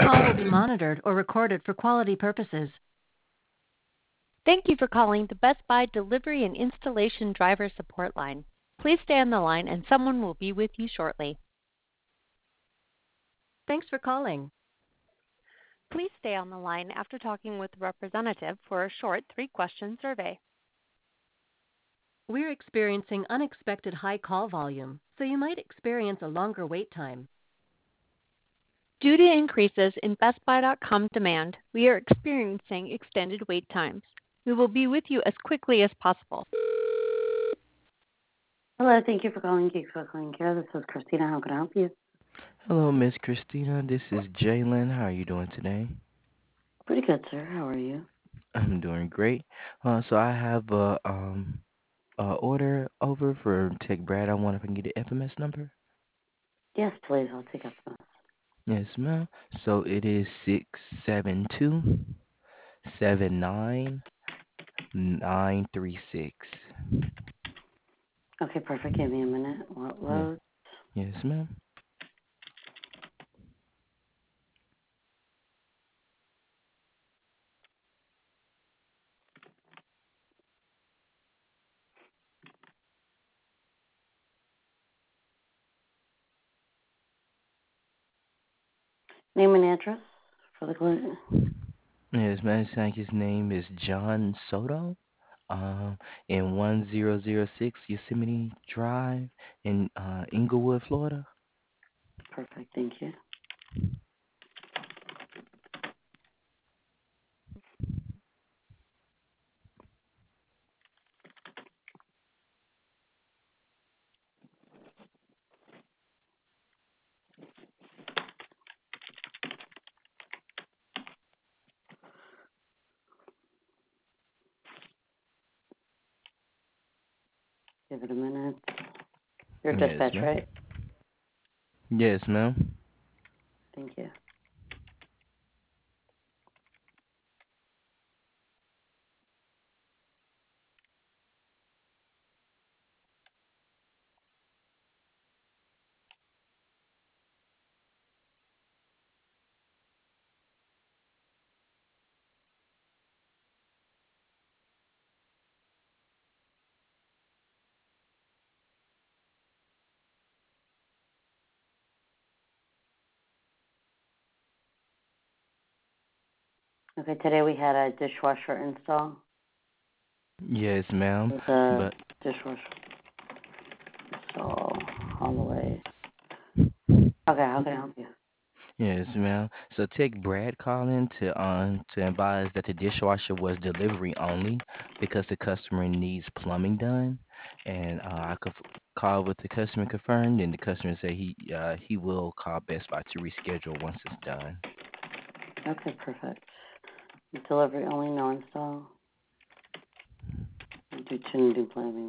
call will be monitored or recorded for quality purposes. Thank you for calling the Best Buy Delivery and Installation Driver Support Line. Please stay on the line and someone will be with you shortly. Thanks for calling. Please stay on the line after talking with the representative for a short 3-question survey. We're experiencing unexpected high call volume, so you might experience a longer wait time. Due to increases in BestBuy.com demand, we are experiencing extended wait times. We will be with you as quickly as possible. Hello, thank you for calling Geeks Clean Care. This is Christina. How can I help you? Hello, Miss Christina. This is Jalen. How are you doing today? Pretty good, sir. How are you? I'm doing great. So I have order over for Tech Brad. I wonder if I can get the FMS number. Yes, please. I'll take up the Yes, ma'am. So it is 672-79936. Okay, perfect. Give me a minute. What Yeah. load? Yes, ma'am. Name and address for the client. Yes, ma'am. Thank his name is John Soto. In 1006 Yosemite Drive in Inglewood, Florida. Perfect. Thank you. Give it a minute. Your Yes, dispatch, ma'am. right? Yes, ma'am. Thank you. Okay, today we had a dishwasher install. Yes, ma'am. The But dishwasher install all the way. Okay, how can I help you? yes, ma'am. So Tech Brad calling to advise that the dishwasher was delivery only because the customer needs plumbing done, and I could call with the customer confirmed, and the customer said he will call Best Buy to reschedule once it's done. Okay, perfect. Delivery only, no install. Do do planning.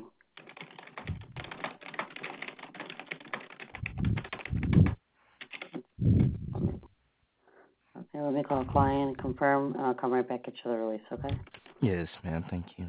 Okay, let me call a client and confirm, and I'll come right back at you the release, okay? Yes, ma'am. Thank you.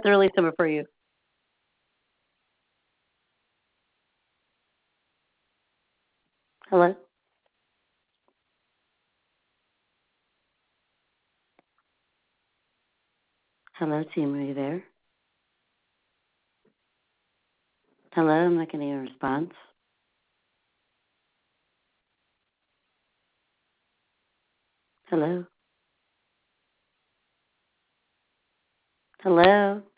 to release them for you. Hello? Hello, team. Are you there? Hello? I'm not getting a response. Hello? Hello?